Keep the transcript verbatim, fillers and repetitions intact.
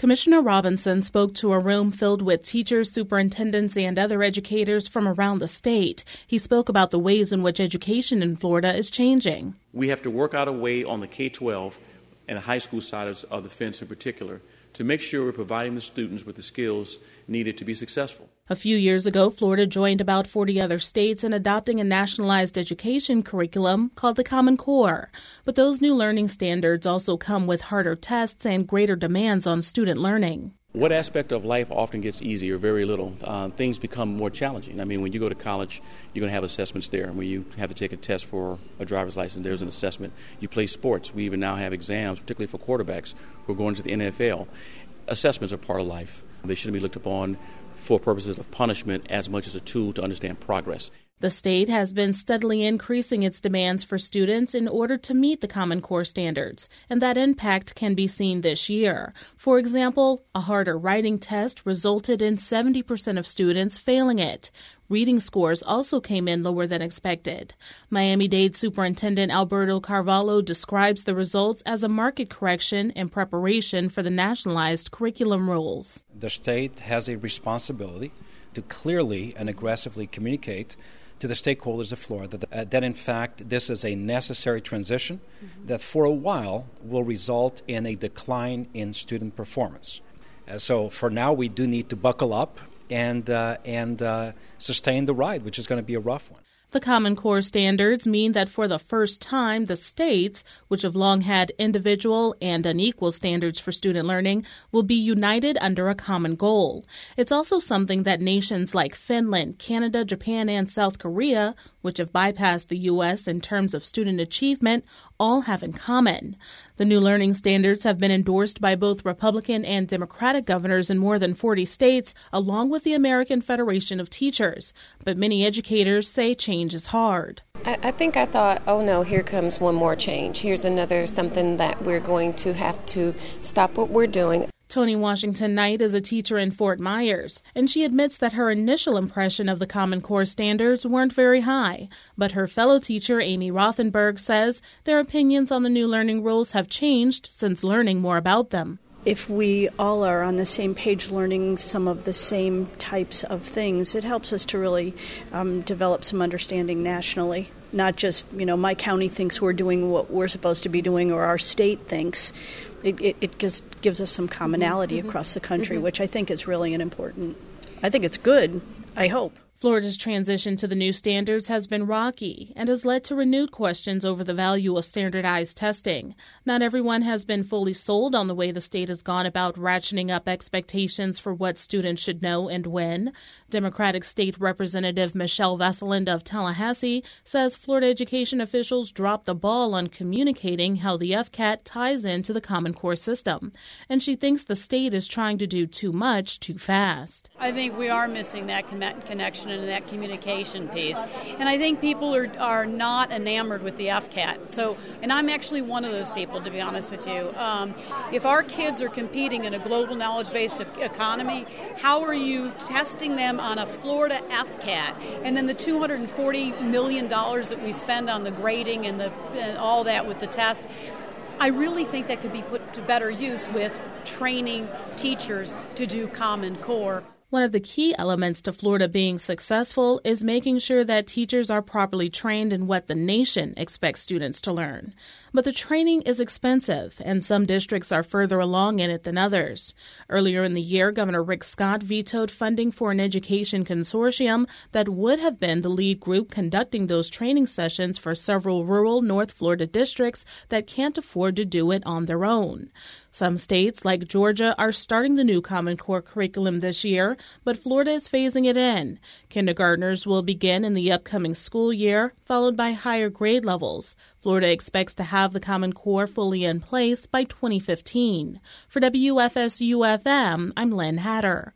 Commissioner Robinson spoke to a room filled with teachers, superintendents, and other educators from around the state. He spoke about the ways in which education in Florida is changing. We have to work out a way on the K twelve and the high school side of the fence in particular to make sure we're providing the students with the skills needed to be successful. A few years ago, Florida joined about forty other states in adopting a nationalized education curriculum called the Common Core. But those new learning standards also come with harder tests and greater demands on student learning. What aspect of life often gets easier? Very little. Uh, things become more challenging. I mean, when you go to college, you're going to have assessments there. When you have to take a test for a driver's license, there's an assessment. You play sports. We even now have exams, particularly for quarterbacks who are going to the N F L. Assessments are part of life. They shouldn't be looked upon for purposes of punishment as much as a tool to understand progress. The state has been steadily increasing its demands for students in order to meet the Common Core standards, and that impact can be seen this year. For example, a harder writing test resulted in seventy percent of students failing it. Reading scores also came in lower than expected. Miami-Dade Superintendent Alberto Carvalho describes the results as a market correction in preparation for the nationalized curriculum rules. The state has a responsibility to clearly and aggressively communicate to the stakeholders of Florida that, uh, that in fact, this is a necessary transition mm-hmm. that for a while will result in a decline in student performance. Uh, so for now, we do need to buckle up and uh, and uh, sustain the ride, which is going to be a rough one. The Common Core standards mean that for the first time, the states, which have long had individual and unequal standards for student learning, will be united under a common goal. It's also something that nations like Finland, Canada, Japan, and South Korea, which have bypassed the U S in terms of student achievement, all have in common. The new learning standards have been endorsed by both Republican and Democratic governors in more than forty states, along with the American Federation of Teachers. But many educators say change is hard. I, I think I thought, oh no, here comes one more change. Here's another something that we're going to have to stop what we're doing. Toni Washington Knight is a teacher in Fort Myers, and she admits that her initial impression of the Common Core standards weren't very high. But her fellow teacher, Amy Rothenberg, says their opinions on the new learning rules have changed since learning more about them. If we all are on the same page learning some of the same types of things, it helps us to really um, develop some understanding nationally. Not just, you know, my county thinks we're doing what we're supposed to be doing or our state thinks. It, it, it just gives us some commonality mm-hmm. across the country, mm-hmm. which I think is really an important. I think it's good, I hope. Florida's transition to the new standards has been rocky and has led to renewed questions over the value of standardized testing. Not everyone has been fully sold on the way the state has gone about ratcheting up expectations for what students should know and when. Democratic State Representative Michelle Vesseland of Tallahassee says Florida education officials dropped the ball on communicating how the F C A T ties into the Common Core system. And she thinks the state is trying to do too much too fast. I think we are missing that connection and that communication piece. And I think people are, are not enamored with the F C A T. So, and I'm actually one of those people, to be honest with you. Um, if our kids are competing in a global knowledge-based economy, how are you testing them on a Florida F C A T? And then the two hundred forty million dollars that we spend on the grading and, the, and all that with the test, I really think that could be put to better use with training teachers to do Common Core. One of the key elements to Florida being successful is making sure that teachers are properly trained in what the nation expects students to learn. But the training is expensive, and some districts are further along in it than others. Earlier in the year, Governor Rick Scott vetoed funding for an education consortium that would have been the lead group conducting those training sessions for several rural North Florida districts that can't afford to do it on their own. Some states, like Georgia, are starting the new Common Core curriculum this year, but Florida is phasing it in. Kindergartners will begin in the upcoming school year, followed by higher grade levels. Florida expects to have the Common Core fully in place by twenty fifteen. For W F S U F M, I'm Lynn Hatter.